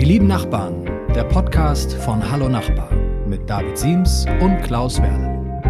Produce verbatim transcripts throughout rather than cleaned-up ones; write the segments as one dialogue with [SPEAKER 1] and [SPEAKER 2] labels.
[SPEAKER 1] Die lieben Nachbarn, der Podcast von Hallo Nachbar mit David Siems und Klaus Werle.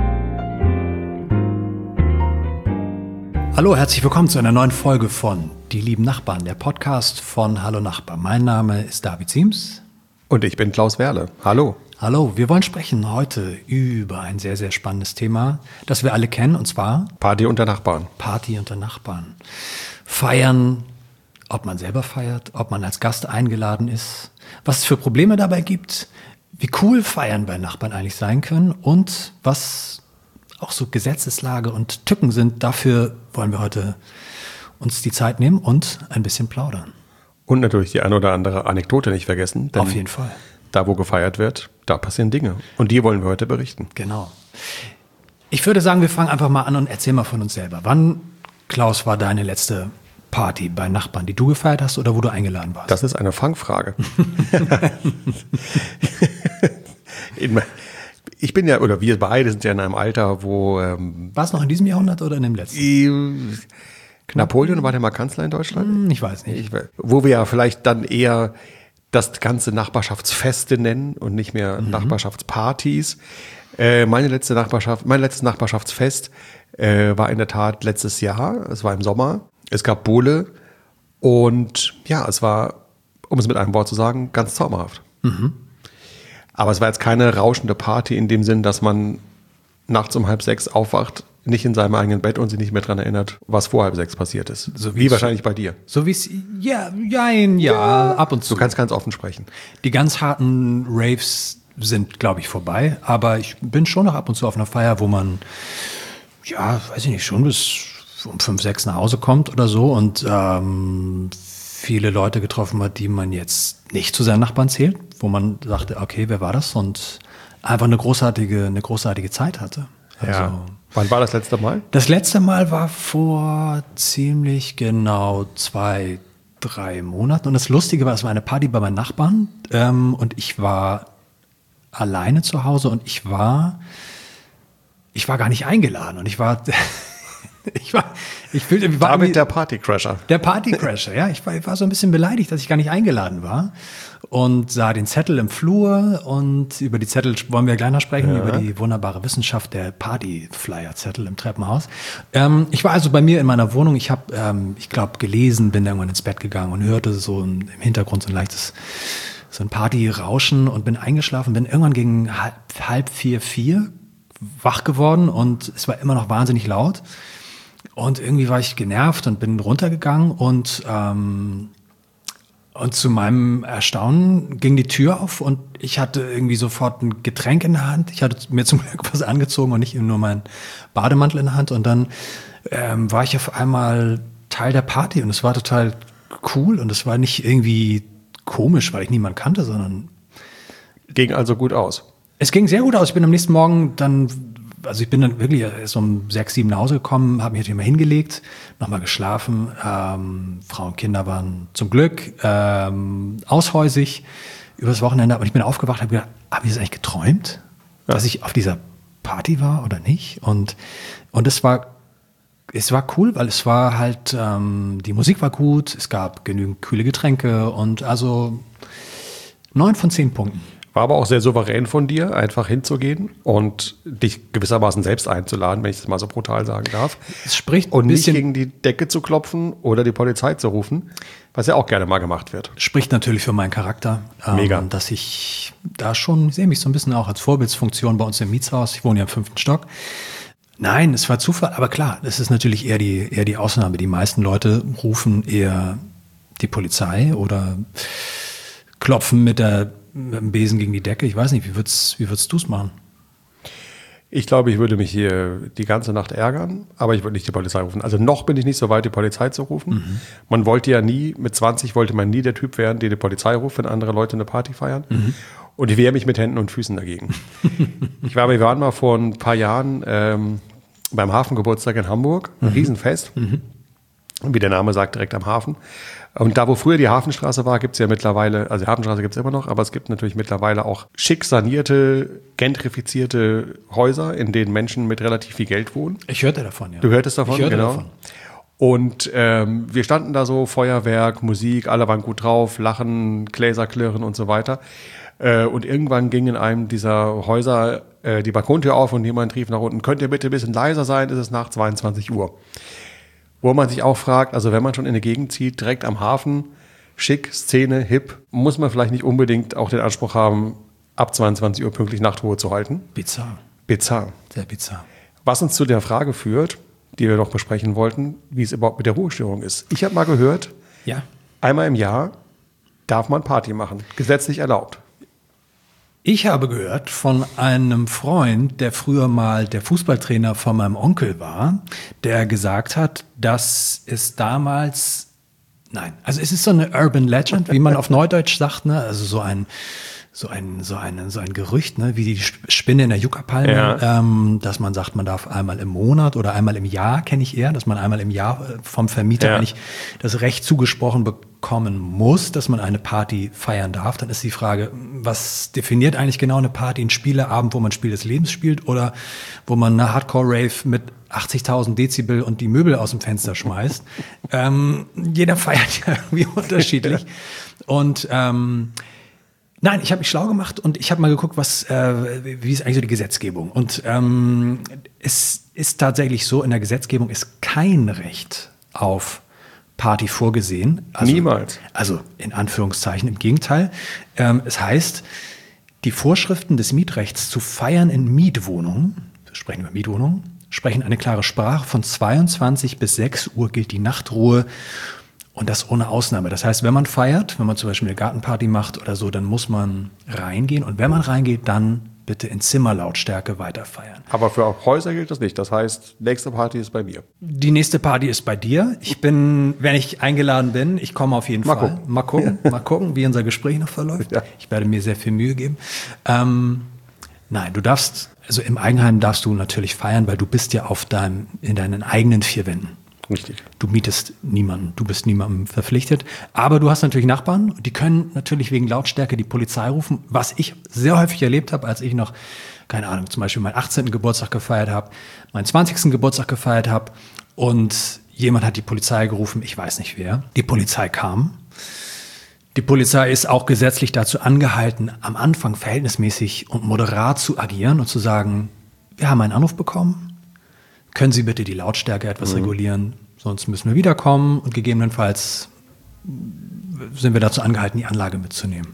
[SPEAKER 1] Hallo, herzlich willkommen zu einer neuen Folge von Die lieben Nachbarn, der Podcast von Hallo Nachbar. Mein Name ist David Siems.
[SPEAKER 2] Und ich bin Klaus Werle. Hallo.
[SPEAKER 1] Hallo, wir wollen sprechen heute über ein sehr, sehr spannendes Thema, das wir alle kennen, und zwar
[SPEAKER 2] Party unter Nachbarn.
[SPEAKER 1] Party unter Nachbarn. Feiern, ob man selber feiert, ob man als Gast eingeladen ist, was es für Probleme dabei gibt, wie cool Feiern bei Nachbarn eigentlich sein können und was auch so Gesetzeslage und Tücken sind. Dafür wollen wir heute uns die Zeit nehmen und ein bisschen plaudern.
[SPEAKER 2] Und natürlich die eine oder andere Anekdote nicht vergessen. Denn
[SPEAKER 1] Auf jeden Fall.
[SPEAKER 2] Da, wo gefeiert wird, da passieren Dinge. Und die wollen wir heute berichten.
[SPEAKER 1] Genau. Ich würde sagen, wir fangen einfach mal an und erzählen mal von uns selber. Wann, Klaus, war deine letzte Party bei Nachbarn, die du gefeiert hast oder wo du eingeladen warst?
[SPEAKER 2] Das ist eine Fangfrage. Ich bin ja, oder wir beide sind ja in einem Alter, wo... Ähm,
[SPEAKER 1] war es noch in diesem Jahrhundert oder in dem letzten?
[SPEAKER 2] Napoleon war der mal Kanzler in Deutschland?
[SPEAKER 1] Ich weiß nicht.
[SPEAKER 2] Ich, wo wir ja vielleicht dann eher das ganze Nachbarschaftsfeste nennen und nicht mehr mhm. Nachbarschaftspartys. Äh, meine letzte Nachbarschaft, mein letztes Nachbarschaftsfest äh, war in der Tat letztes Jahr. Es war im Sommer. Es gab Bowle und ja, es war, um es mit einem Wort zu sagen, ganz zauberhaft. Mhm. Aber es war jetzt keine rauschende Party in dem Sinn, dass man nachts um halb sechs aufwacht, nicht in seinem eigenen Bett und sich nicht mehr daran erinnert, was vor halb sechs passiert ist. So wie wahrscheinlich bei dir.
[SPEAKER 1] So wie es, ja, ja, ja, ja, ab und zu.
[SPEAKER 2] Du kannst ganz offen sprechen.
[SPEAKER 1] Die ganz harten Raves sind, glaube ich, vorbei. Aber ich bin schon noch ab und zu auf einer Feier, wo man, ja, weiß ich nicht, schon bis um fünf, sechs nach Hause kommt oder so und ähm, viele Leute getroffen hat, die man jetzt nicht zu seinen Nachbarn zählt, wo man sagte, okay, wer war das? Und einfach eine großartige, eine großartige Zeit hatte. Also,
[SPEAKER 2] ja. Wann war das letzte Mal?
[SPEAKER 1] Das letzte Mal war vor ziemlich genau zwei, drei Monaten. Und das Lustige war, es war eine Party bei meinen Nachbarn. Ähm, und ich war alleine zu Hause und ich war, ich war gar nicht eingeladen. Und ich war, ich war, ich fühlte, ich war
[SPEAKER 2] Damit der Partycrasher.
[SPEAKER 1] Der Partycrasher, ja. Ich war, ich war so ein bisschen beleidigt, dass ich gar nicht eingeladen war. Und sah den Zettel im Flur und über die Zettel wollen wir gleich noch sprechen, ja. Über die wunderbare Wissenschaft der Partyflyer-Zettel im Treppenhaus. Ähm, ich war also bei mir in meiner Wohnung, ich habe, ähm, ich glaube, gelesen, bin irgendwann ins Bett gegangen und hörte so im Hintergrund so ein leichtes, so ein Partyrauschen und bin eingeschlafen, bin irgendwann gegen halb, halb vier, vier wach geworden und es war immer noch wahnsinnig laut. Und irgendwie war ich genervt und bin runtergegangen und ähm, Und zu meinem Erstaunen ging die Tür auf und ich hatte irgendwie sofort ein Getränk in der Hand. Ich hatte mir zum Glück was angezogen und nicht nur meinen Bademantel in der Hand. Und dann ähm, war ich auf einmal Teil der Party und es war total cool und es war nicht irgendwie komisch, weil ich niemanden kannte, sondern...
[SPEAKER 2] Ging also gut aus? Es
[SPEAKER 1] ging sehr gut aus. Ich bin am nächsten Morgen dann... Also ich bin dann wirklich erst um sechs, sieben nach Hause gekommen, habe mich natürlich mal hingelegt, nochmal geschlafen. Ähm, Frau und Kinder waren zum Glück ähm, aushäusig übers Wochenende. Aber ich bin aufgewacht und habe gedacht, habe ich das eigentlich geträumt, ja. Dass ich auf dieser Party war oder nicht? Und und es war es war cool, weil es war halt, ähm, die Musik war gut, es gab genügend kühle Getränke und also neun von zehn Punkten.
[SPEAKER 2] War aber auch sehr souverän von dir, einfach hinzugehen und dich gewissermaßen selbst einzuladen, wenn ich das mal so brutal sagen darf.
[SPEAKER 1] Es spricht
[SPEAKER 2] und nicht gegen die Decke zu klopfen oder die Polizei zu rufen, was ja auch gerne mal gemacht wird.
[SPEAKER 1] Spricht natürlich für meinen Charakter.
[SPEAKER 2] Mega.
[SPEAKER 1] Ähm, dass ich da schon, ich sehe mich so ein bisschen auch als Vorbildsfunktion bei uns im Mietshaus. Ich wohne ja im fünften Stock. Nein, es war Zufall, aber klar, das ist natürlich eher die, eher die Ausnahme. Die meisten Leute rufen eher die Polizei oder klopfen mit der mit dem Besen gegen die Decke. Ich weiß nicht, wie würdest, wie würdest du es machen?
[SPEAKER 2] Ich glaube, ich würde mich hier die ganze Nacht ärgern, aber ich würde nicht die Polizei rufen. Also noch bin ich nicht so weit, die Polizei zu rufen. Mhm. Man wollte ja nie, mit zwanzig wollte man nie der Typ werden, der die Polizei ruft, wenn andere Leute eine Party feiern. Mhm. Und ich wehre mich mit Händen und Füßen dagegen. ich war, wir waren mal vor ein paar Jahren ähm, beim Hafengeburtstag in Hamburg, ein mhm. Riesenfest. Mhm. Wie der Name sagt, direkt am Hafen. Und da, wo früher die Hafenstraße war, gibt es ja mittlerweile, also die Hafenstraße gibt es immer noch, aber es gibt natürlich mittlerweile auch schick sanierte, gentrifizierte Häuser, in denen Menschen mit relativ viel Geld wohnen.
[SPEAKER 1] Ich hörte davon, ja.
[SPEAKER 2] Du hörtest davon,
[SPEAKER 1] ich hörte
[SPEAKER 2] genau.
[SPEAKER 1] Davon.
[SPEAKER 2] Und ähm, wir standen da so, Feuerwerk, Musik, alle waren gut drauf, lachen, Gläser klirren und so weiter. Äh, und irgendwann ging in einem dieser Häuser äh, die Balkontür auf und jemand rief nach unten, könnt ihr bitte ein bisschen leiser sein, es ist nach zweiundzwanzig Uhr. Wo man sich auch fragt, also wenn man schon in eine Gegend zieht, direkt am Hafen, schick, Szene, hip, muss man vielleicht nicht unbedingt auch den Anspruch haben, ab zweiundzwanzig Uhr pünktlich Nachtruhe zu halten.
[SPEAKER 1] Bizarr.
[SPEAKER 2] Bizarr.
[SPEAKER 1] Sehr bizarr.
[SPEAKER 2] Was uns zu der Frage führt, die wir noch besprechen wollten, wie es überhaupt mit der Ruhestörung ist. Ich habe mal gehört,
[SPEAKER 1] ja.
[SPEAKER 2] einmal im Jahr darf man Party machen, gesetzlich erlaubt.
[SPEAKER 1] Ich habe gehört von einem Freund, der früher mal der Fußballtrainer von meinem Onkel war, der gesagt hat, dass es damals, nein, also es ist so eine Urban Legend, wie man auf Neudeutsch sagt, ne? Also so ein so ein so ein so ein Gerücht, ne, wie die Spinne in der Yucca-Palme,
[SPEAKER 2] ja.
[SPEAKER 1] ähm, dass man sagt, man darf einmal im Monat oder einmal im Jahr, kenne ich eher, dass man einmal im Jahr vom Vermieter
[SPEAKER 2] ja.
[SPEAKER 1] eigentlich das Recht zugesprochen bekommen muss, dass man eine Party feiern darf. Dann ist die Frage, was definiert eigentlich genau eine Party? Ein Spieleabend, wo man Spiel des Lebens spielt oder wo man eine Hardcore-Rave mit achtzigtausend Dezibel und die Möbel aus dem Fenster schmeißt. ähm, jeder feiert ja irgendwie unterschiedlich. Und ähm, nein, ich habe mich schlau gemacht und ich habe mal geguckt, was, äh, wie ist eigentlich so die Gesetzgebung. Und ähm, es ist tatsächlich so, in der Gesetzgebung ist kein Recht auf Party vorgesehen. Also,
[SPEAKER 2] Niemals.
[SPEAKER 1] Also in Anführungszeichen, im Gegenteil. Ähm, es heißt, die Vorschriften des Mietrechts zu feiern in Mietwohnungen, wir sprechen über Mietwohnungen, sprechen eine klare Sprache. Von zweiundzwanzig bis sechs Uhr gilt die Nachtruhe. Und das ohne Ausnahme. Das heißt, wenn man feiert, wenn man zum Beispiel eine Gartenparty macht oder so, dann muss man reingehen. Und wenn man reingeht, dann bitte in Zimmerlautstärke weiter feiern.
[SPEAKER 2] Aber für Häuser gilt das nicht. Das heißt, nächste Party ist bei mir.
[SPEAKER 1] Die nächste Party ist bei dir. Ich bin, wenn ich eingeladen bin, ich komme auf jeden
[SPEAKER 2] Mal
[SPEAKER 1] Fall.
[SPEAKER 2] gucken.
[SPEAKER 1] Mal gucken, mal gucken, wie unser Gespräch noch verläuft.
[SPEAKER 2] Ja.
[SPEAKER 1] Ich werde mir sehr viel Mühe geben. Ähm, nein, du darfst, also im Eigenheim darfst du natürlich feiern, weil du bist ja auf deinem, in deinen eigenen vier Wänden.
[SPEAKER 2] Richtig.
[SPEAKER 1] Du mietest niemanden, du bist niemandem verpflichtet. Aber du hast natürlich Nachbarn, die können natürlich wegen Lautstärke die Polizei rufen, was ich sehr häufig erlebt habe, als ich noch, keine Ahnung, zum Beispiel meinen achtzehnten Geburtstag gefeiert habe, meinen zwanzigsten Geburtstag gefeiert habe und jemand hat die Polizei gerufen, ich weiß nicht wer. Die Polizei kam. Die Polizei ist auch gesetzlich dazu angehalten, am Anfang verhältnismäßig und moderat zu agieren und zu sagen, wir haben einen Anruf bekommen. Können Sie bitte die Lautstärke etwas mhm. regulieren, sonst müssen wir wiederkommen und gegebenenfalls sind wir dazu angehalten, die Anlage mitzunehmen.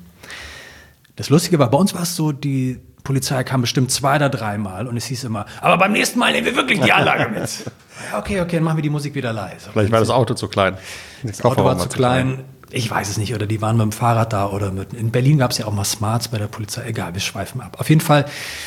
[SPEAKER 1] Das Lustige war, bei uns war es so, die Polizei kam bestimmt zwei oder dreimal und es hieß immer, aber beim nächsten Mal nehmen wir wirklich die Anlage mit. Ja, okay, okay, dann machen wir die Musik wieder leise.
[SPEAKER 2] Vielleicht war das Auto zu klein.
[SPEAKER 1] Das Auto war zu klein. Ich weiß es nicht, oder die waren mit dem Fahrrad da oder mit, in Berlin gab es ja auch mal Smarts bei der Polizei, egal, wir schweifen ab. Auf jeden Fall,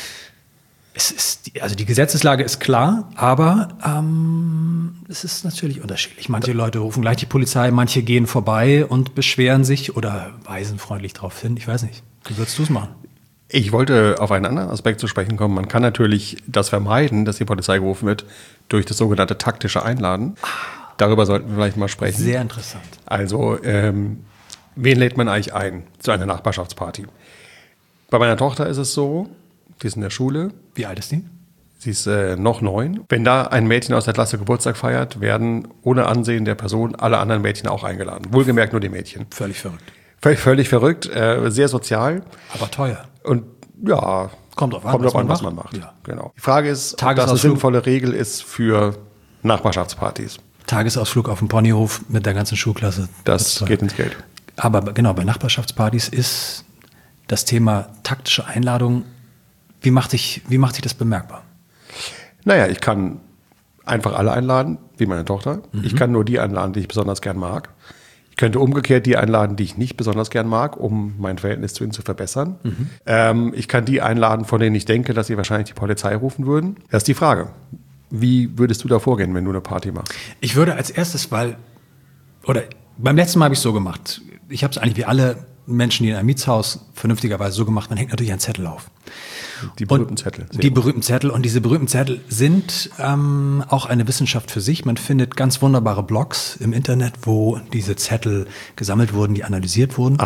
[SPEAKER 1] es ist, die, also die Gesetzeslage ist klar, aber ähm, es ist natürlich unterschiedlich. Manche Leute rufen gleich die Polizei, manche gehen vorbei und beschweren sich oder weisen freundlich darauf hin. Ich weiß nicht. Wie würdest du es machen?
[SPEAKER 2] Ich wollte auf einen anderen Aspekt zu sprechen kommen. Man kann natürlich das vermeiden, dass die Polizei gerufen wird, durch das sogenannte taktische Einladen. Darüber sollten wir vielleicht mal sprechen.
[SPEAKER 1] Sehr interessant.
[SPEAKER 2] Also, ähm, wen lädt man eigentlich ein zu einer Nachbarschaftsparty? Bei meiner Tochter ist es so, die ist in der Schule.
[SPEAKER 1] Wie alt ist die?
[SPEAKER 2] Sie ist äh, noch neun. Wenn da ein Mädchen aus der Klasse Geburtstag feiert, werden ohne Ansehen der Person alle anderen Mädchen auch eingeladen. Wohlgemerkt nur die Mädchen.
[SPEAKER 1] Völlig verrückt.
[SPEAKER 2] Völlig, völlig verrückt, äh, sehr sozial.
[SPEAKER 1] Aber teuer.
[SPEAKER 2] Und ja,
[SPEAKER 1] kommt drauf an,
[SPEAKER 2] kommt
[SPEAKER 1] was,
[SPEAKER 2] drauf an,
[SPEAKER 1] man
[SPEAKER 2] was man
[SPEAKER 1] macht.
[SPEAKER 2] macht.
[SPEAKER 1] Ja.
[SPEAKER 2] Genau. Die Frage ist, ob das eine
[SPEAKER 1] Tagesausflug.
[SPEAKER 2] sinnvolle Regel ist für Nachbarschaftspartys.
[SPEAKER 1] Tagesausflug auf dem Ponyhof mit der ganzen Schulklasse.
[SPEAKER 2] Das geht ins Geld.
[SPEAKER 1] Aber genau, bei Nachbarschaftspartys ist das Thema taktische Einladung, wie macht sich, wie macht sich das bemerkbar?
[SPEAKER 2] Naja, ich kann einfach alle einladen, wie meine Tochter.
[SPEAKER 1] Mhm.
[SPEAKER 2] Ich kann nur die einladen, die ich besonders gern mag. Ich könnte umgekehrt die einladen, die ich nicht besonders gern mag, um mein Verhältnis zu ihnen zu verbessern. Mhm. Ähm, ich kann die einladen, von denen ich denke, dass sie wahrscheinlich die Polizei rufen würden. Das ist die Frage. Wie würdest du da vorgehen, wenn du eine Party machst?
[SPEAKER 1] Ich würde als erstes, weil, oder beim letzten Mal habe ich es so gemacht. Ich habe es eigentlich wie alle Menschen, die in einem Mietshaus vernünftigerweise so gemacht, man hängt natürlich einen Zettel auf.
[SPEAKER 2] Die berühmten Zettel.
[SPEAKER 1] Die berühmten Zettel. Und diese berühmten Zettel sind ähm, auch eine Wissenschaft für sich. Man findet ganz wunderbare Blogs im Internet, wo diese Zettel gesammelt wurden, die analysiert wurden.
[SPEAKER 2] Ach.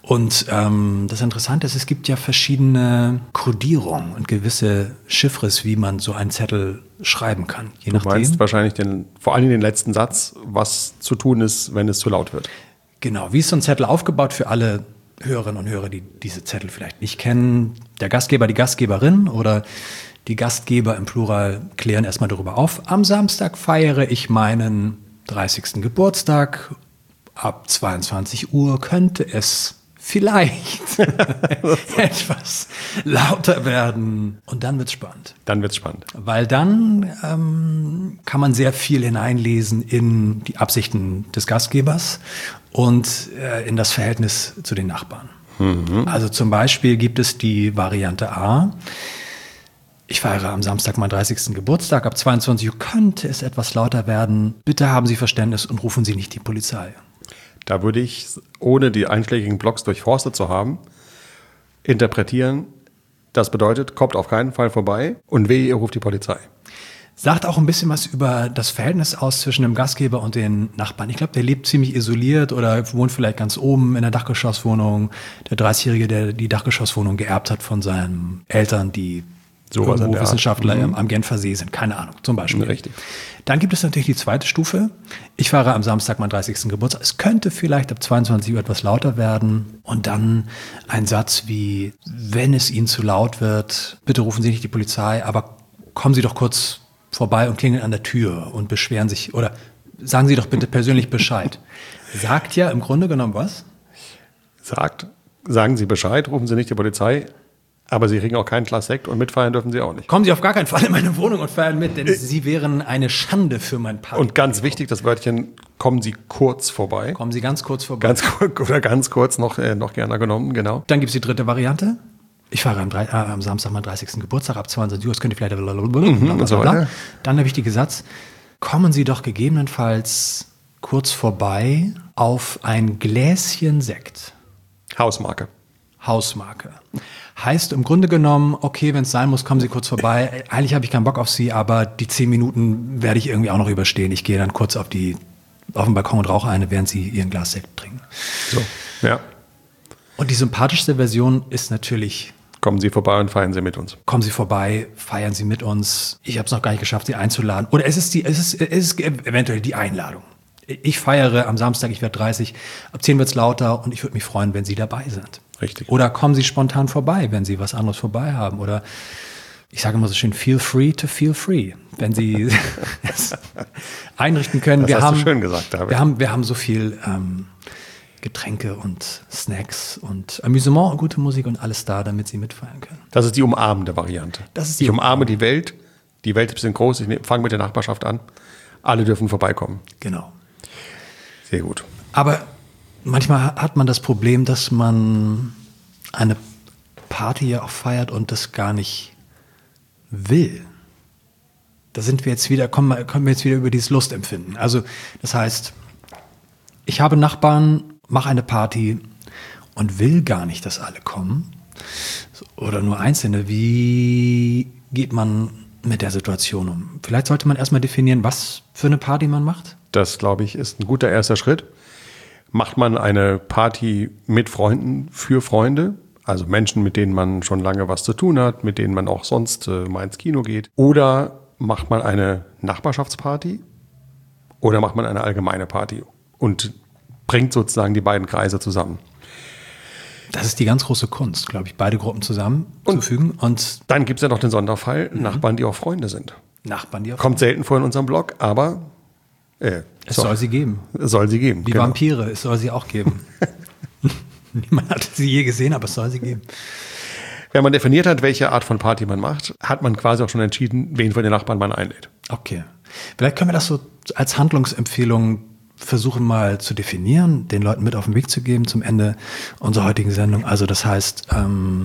[SPEAKER 1] Und ähm, das Interessante ist, es gibt ja verschiedene Kodierungen und gewisse Chiffres, wie man so einen Zettel schreiben kann. Je
[SPEAKER 2] Du
[SPEAKER 1] nachdem.
[SPEAKER 2] meinst wahrscheinlich den, vor allem den letzten Satz, was zu tun ist, wenn es zu laut wird.
[SPEAKER 1] Genau, wie ist so ein Zettel aufgebaut für alle Hörerinnen und Hörer, die diese Zettel vielleicht nicht kennen? Der Gastgeber, die Gastgeberin oder die Gastgeber im Plural klären erstmal darüber auf. Am Samstag feiere ich meinen dreißigsten Geburtstag. Ab zweiundzwanzig Uhr könnte es vielleicht etwas lauter werden. Und dann wird's spannend.
[SPEAKER 2] Dann wird's spannend.
[SPEAKER 1] Weil dann ähm, kann man sehr viel hineinlesen in die Absichten des Gastgebers und äh, in das Verhältnis zu den Nachbarn. Mhm. Also zum Beispiel gibt es die Variante A. Ich feiere am Samstag meinen dreißigsten Geburtstag. Ab zweiundzwanzig Uhr könnte es etwas lauter werden. Bitte haben Sie Verständnis und rufen Sie nicht die Polizei.
[SPEAKER 2] Da würde ich, ohne die einschlägigen Blogs durchforstet zu haben, interpretieren, das bedeutet, kommt auf keinen Fall vorbei und wehe, ihr ruft die Polizei.
[SPEAKER 1] Sagt auch ein bisschen was über das Verhältnis aus zwischen dem Gastgeber und den Nachbarn. Ich glaube, der lebt ziemlich isoliert oder wohnt vielleicht ganz oben in der Dachgeschosswohnung. Der dreißigjährige, der die Dachgeschosswohnung geerbt hat von seinen Eltern, die
[SPEAKER 2] So
[SPEAKER 1] irgendwo
[SPEAKER 2] was
[SPEAKER 1] Wissenschaftler
[SPEAKER 2] mhm.
[SPEAKER 1] am Genfer See sind. Keine Ahnung, zum Beispiel.
[SPEAKER 2] Richtig.
[SPEAKER 1] Dann gibt es natürlich die zweite Stufe. Ich feiere am Samstag meinen dreißigsten Geburtstag. Es könnte vielleicht ab zweiundzwanzig Uhr etwas lauter werden. Und dann ein Satz wie, wenn es Ihnen zu laut wird, bitte rufen Sie nicht die Polizei, aber kommen Sie doch kurz vorbei und klingeln an der Tür und beschweren sich oder sagen Sie doch bitte persönlich Bescheid. Sagt ja im Grunde genommen was?
[SPEAKER 2] Sagt, sagen Sie Bescheid, rufen Sie nicht die Polizei, aber Sie kriegen auch kein Glas Sekt und mitfeiern dürfen Sie auch nicht.
[SPEAKER 1] Kommen Sie auf gar keinen Fall in meine Wohnung und feiern mit, denn Sie wären eine Schande für mein Party.
[SPEAKER 2] Und ganz wichtig, das Wörtchen, kommen Sie kurz vorbei.
[SPEAKER 1] Kommen Sie ganz kurz vorbei.
[SPEAKER 2] Ganz kurz oder ganz kurz noch, äh, noch gerne genommen, genau.
[SPEAKER 1] Dann gibt es die dritte Variante. Ich feiere am, drei, äh, am Samstag meinen dreißigsten Geburtstag ab zweiundzwanzig Uhr. Es könnte vielleicht
[SPEAKER 2] Mhm, und so weiter.
[SPEAKER 1] Dann der wichtige Satz. Kommen Sie doch gegebenenfalls kurz vorbei auf ein Gläschen Sekt.
[SPEAKER 2] Hausmarke.
[SPEAKER 1] Hausmarke. Heißt im Grunde genommen, okay, wenn es sein muss, kommen Sie kurz vorbei. Eigentlich habe ich keinen Bock auf Sie, aber die zehn Minuten werde ich irgendwie auch noch überstehen. Ich gehe dann kurz auf, die, auf den Balkon und rauche eine, während Sie Ihren Glas Sekt trinken.
[SPEAKER 2] So, ja.
[SPEAKER 1] Und die sympathischste Version ist natürlich:
[SPEAKER 2] Kommen Sie vorbei und feiern Sie mit uns.
[SPEAKER 1] Kommen Sie vorbei, feiern Sie mit uns. Ich habe es noch gar nicht geschafft, Sie einzuladen. Oder es ist, die, es ist, es ist eventuell die Einladung. Ich feiere am Samstag, ich werde dreißig, ab zehn wird es lauter und ich würde mich freuen, wenn Sie dabei sind.
[SPEAKER 2] Richtig.
[SPEAKER 1] Oder kommen Sie spontan vorbei, wenn Sie was anderes vorbei haben. Oder ich sage immer so schön, feel free to feel free. Wenn Sie es einrichten können.
[SPEAKER 2] Das
[SPEAKER 1] wir
[SPEAKER 2] hast
[SPEAKER 1] haben,
[SPEAKER 2] du schön gesagt, David.
[SPEAKER 1] Wir haben, wir haben so viel ähm, Getränke und Snacks und Amüsement und gute Musik und alles da, damit Sie mitfeiern können.
[SPEAKER 2] Das ist die umarmende Variante.
[SPEAKER 1] Das ist die
[SPEAKER 2] ich umarme die Welt. Die Welt ist ein bisschen groß. Ich fange mit der Nachbarschaft an. Alle dürfen vorbeikommen.
[SPEAKER 1] Genau.
[SPEAKER 2] Sehr gut.
[SPEAKER 1] Aber manchmal hat man das Problem, dass man eine Party ja auch feiert und das gar nicht will. Da sind wir jetzt wieder, kommen, wir- kommen wir jetzt wieder über dieses Lustempfinden. Also das heißt, ich habe Nachbarn, mache eine Party und will gar nicht, dass alle kommen. Oder nur Einzelne. Wie geht man mit der Situation um? Vielleicht sollte man erstmal definieren, was für eine Party man macht.
[SPEAKER 2] Das, glaube ich, ist ein guter erster Schritt. Macht man eine Party mit Freunden für Freunde, also Menschen, mit denen man schon lange was zu tun hat, mit denen man auch sonst äh, mal ins Kino geht? Oder macht man eine Nachbarschaftsparty? Oder macht man eine allgemeine Party und bringt sozusagen die beiden Kreise zusammen?
[SPEAKER 1] Das ist die ganz große Kunst, glaube ich, beide Gruppen zusammenzufügen und, und
[SPEAKER 2] Dann gibt es ja noch den Sonderfall, Nachbarn, die auch Freunde sind.
[SPEAKER 1] Nachbarn, die auf
[SPEAKER 2] Kommt selten vor in unserem Blog, aber äh,
[SPEAKER 1] Es
[SPEAKER 2] so,
[SPEAKER 1] soll sie geben.
[SPEAKER 2] soll sie geben.
[SPEAKER 1] Wie
[SPEAKER 2] genau.
[SPEAKER 1] Vampire, es soll sie auch geben. Niemand hat sie je gesehen, aber es soll sie geben.
[SPEAKER 2] Wenn man definiert hat, welche Art von Party man macht, hat man quasi auch schon entschieden, wen von den Nachbarn man einlädt.
[SPEAKER 1] Okay. Vielleicht können wir das so als Handlungsempfehlung versuchen mal zu definieren, den Leuten mit auf den Weg zu geben zum Ende unserer heutigen Sendung. Also das heißt, ähm,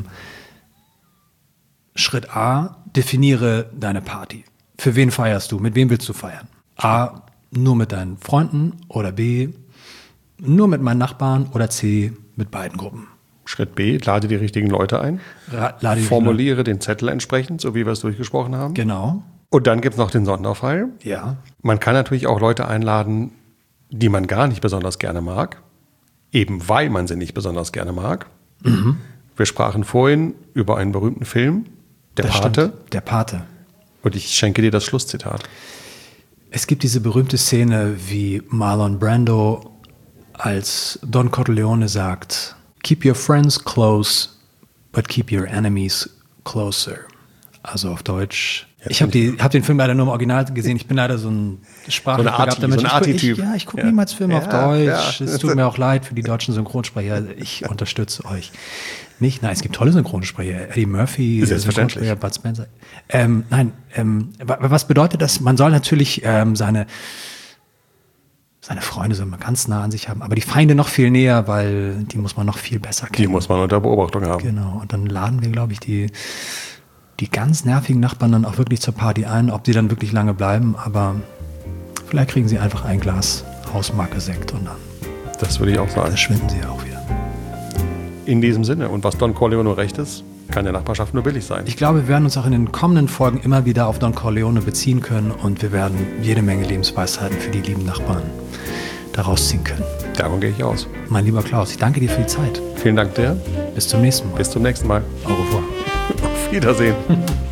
[SPEAKER 1] Schritt A, definiere deine Party. Für wen feierst du? Mit wem willst du feiern? A, nur mit deinen Freunden oder B, nur mit meinen Nachbarn oder C, mit beiden Gruppen.
[SPEAKER 2] Schritt B, lade die richtigen Leute ein,
[SPEAKER 1] Ra- lade die-
[SPEAKER 2] formuliere den Zettel entsprechend, so wie wir es durchgesprochen haben.
[SPEAKER 1] Genau.
[SPEAKER 2] Und dann gibt es noch den Sonderfall.
[SPEAKER 1] Ja.
[SPEAKER 2] Man kann natürlich auch Leute einladen, die man gar nicht besonders gerne mag, eben weil man sie nicht besonders gerne mag. Mhm. Wir sprachen vorhin über einen berühmten Film, Der
[SPEAKER 1] Das
[SPEAKER 2] Pate.
[SPEAKER 1] stimmt, Der Pate.
[SPEAKER 2] Und ich schenke dir das Schlusszitat.
[SPEAKER 1] Es gibt diese berühmte Szene, wie Marlon Brando als Don Corleone sagt, keep your friends close, but keep your enemies closer. Also auf Deutsch.
[SPEAKER 2] Ja,
[SPEAKER 1] ich habe hab den Film leider nur im Original gesehen. Ich bin leider so ein sprachlich
[SPEAKER 2] So eine Arti,
[SPEAKER 1] begabter
[SPEAKER 2] so ein
[SPEAKER 1] Mensch.
[SPEAKER 2] Arti-Typ.
[SPEAKER 1] Ich, ja, ich gucke
[SPEAKER 2] Ja.
[SPEAKER 1] niemals Filme
[SPEAKER 2] Ja,
[SPEAKER 1] auf Deutsch.
[SPEAKER 2] ja.
[SPEAKER 1] Es tut mir auch leid für die deutschen Synchronsprecher. Ich unterstütze euch nicht. Nein, es gibt tolle Synchronsprecher. Eddie Murphy,
[SPEAKER 2] Selbstverständlich.
[SPEAKER 1] Synchronsprecher, Bud Spencer. Ähm, nein, ähm, wa- was bedeutet das? Man soll natürlich ähm, seine seine Freunde soll man ganz nah an sich haben, aber die Feinde noch viel näher, weil die muss man noch viel besser
[SPEAKER 2] Die
[SPEAKER 1] kennen.
[SPEAKER 2] muss man unter Beobachtung haben.
[SPEAKER 1] Genau. Und dann laden wir, glaube ich, die, die ganz nervigen Nachbarn dann auch wirklich zur Party ein, ob die dann wirklich lange bleiben, aber vielleicht kriegen sie einfach ein Glas Hausmarke-Sekt und dann
[SPEAKER 2] Das würde ich auch sagen.
[SPEAKER 1] verschwinden sie auch wieder.
[SPEAKER 2] In diesem Sinne. Und was Don Corleone recht ist, kann der Nachbarschaft nur billig sein.
[SPEAKER 1] Ich glaube, wir werden uns auch in den kommenden Folgen immer wieder auf Don Corleone beziehen können und wir werden jede Menge Lebensweisheiten für die lieben Nachbarn daraus ziehen können.
[SPEAKER 2] Davon gehe ich aus.
[SPEAKER 1] Mein lieber Klaus, ich danke dir für die Zeit.
[SPEAKER 2] Vielen Dank dir.
[SPEAKER 1] Bis zum nächsten Mal.
[SPEAKER 2] Bis zum nächsten Mal.
[SPEAKER 1] Au revoir.
[SPEAKER 2] Auf Wiedersehen.